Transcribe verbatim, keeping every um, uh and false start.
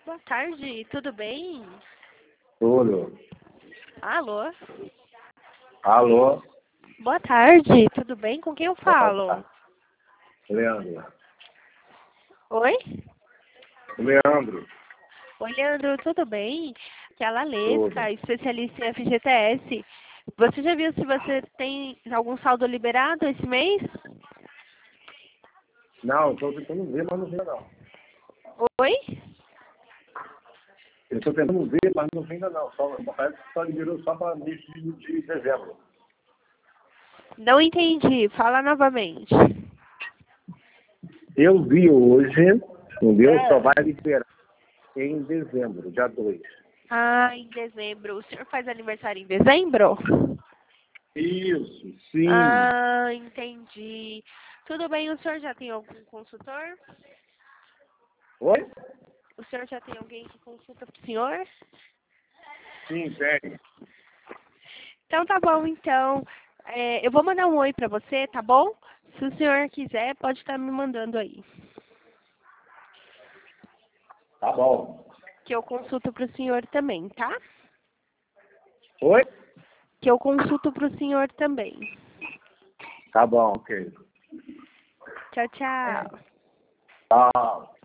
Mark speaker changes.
Speaker 1: Boa tarde, tudo bem?
Speaker 2: Tudo.
Speaker 1: Alô?
Speaker 2: Alô?
Speaker 1: Boa tarde, tudo bem? Com quem eu falo?
Speaker 2: Leandro.
Speaker 1: Oi?
Speaker 2: Leandro.
Speaker 1: Oi, Leandro, tudo bem? Aqui é a
Speaker 2: Tudo.
Speaker 1: Lalesca, especialista em F G T S. Você já viu se você tem algum saldo liberado esse mês?
Speaker 2: Não, estou tentando ver, mas não vem não.
Speaker 1: Oi?
Speaker 2: Eu estou tentando ver, mas não vem ainda não. Só, parece que só liberou só para mês de, de dezembro.
Speaker 1: Não entendi, fala novamente.
Speaker 2: Eu vi hoje, entendeu? Só vai liberar em dezembro, dia dois.
Speaker 1: Ah, em dezembro. O senhor faz aniversário em dezembro?
Speaker 2: Isso, sim.
Speaker 1: Ah, entendi. Tudo bem, o senhor já tem algum consultor?
Speaker 2: Oi?
Speaker 1: O senhor já tem alguém que consulta para o senhor?
Speaker 2: Sim, tem.
Speaker 1: Então tá bom, então. É, eu vou mandar um oi para você, tá bom? Se o senhor quiser, pode estar me mandando aí.
Speaker 2: Tá bom.
Speaker 1: Que eu consulto para o senhor também, tá?
Speaker 2: Oi?
Speaker 1: Que eu consulto para o senhor também.
Speaker 2: Tá bom, ok.
Speaker 1: Tchau, tchau.
Speaker 2: Tchau.